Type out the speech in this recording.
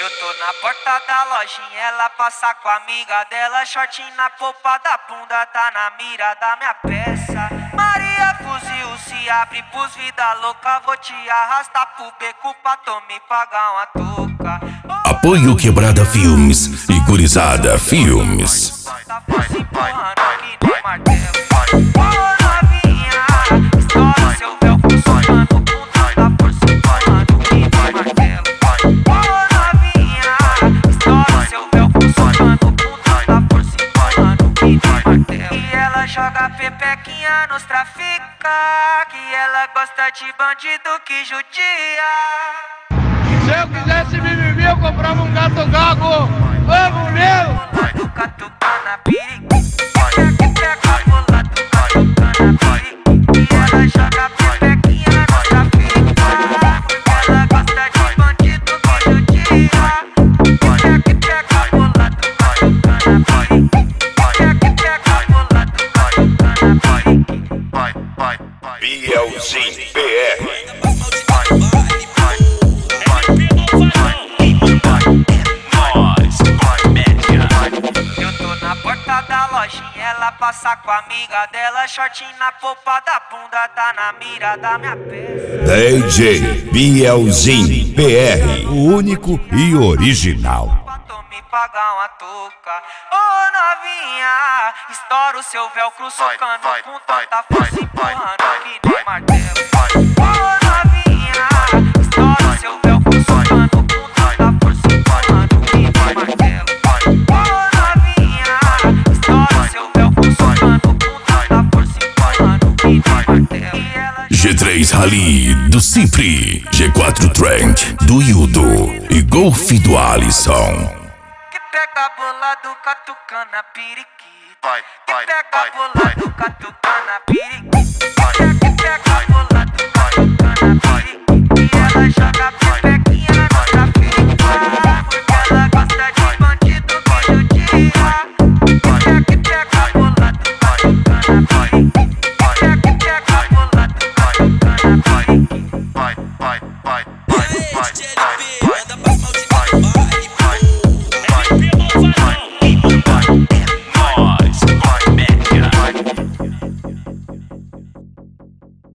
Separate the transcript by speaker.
Speaker 1: Eu tô na porta da lojinha, ela passa com a amiga dela. Shortinho na polpa da bunda, tá na mira da minha peça. Maria fuzil se abre pros vida louca. Vou te arrastar pro beco pra tu me pagar uma touca.
Speaker 2: Apoio Quebrada Filmes e Gurizada Filmes.
Speaker 1: Tá força empurrando que nem martelo. Ô novinha, estoura seu velcro socando com tanta força empurrando que nem martelo. Ô novinha, estoura seu velcro socando com tanta força empurrando que nem martelo. E ela joga pepequinha nos trafica, que ela gosta de bandido que judia.
Speaker 3: Se eu quisesse mimimi, eu comprava um gato gago. Vamos, meu!
Speaker 1: Do catucana periquita, que pega a bola do catucana periquita. E ela joga pepequinha no trafica, ela gosta de bandido que judia. Que pega a bola do catucana periquita, que pega a bola do catucana periquita.
Speaker 2: Bielzinho PR.
Speaker 1: Da lojinha, ela passa com a amiga dela. Shortinho na polpa da bunda, tá na mira da minha peça.
Speaker 2: DJ Bielzinho PR, o único e original.
Speaker 1: Pra tu me pagar uma touca. Ô novinha, estoura o seu velcro socando com tanta força empurrando que nem martelo. Ô novinha, estoura o seu velcro socando com tanta força empurrando que nem martelo.
Speaker 2: G3 Rally do Cipri, G4 Trent do Hildo e Golf do Alisson.
Speaker 1: Que pega a bola do catucana periquita. Que pega a bola do catucana periquita.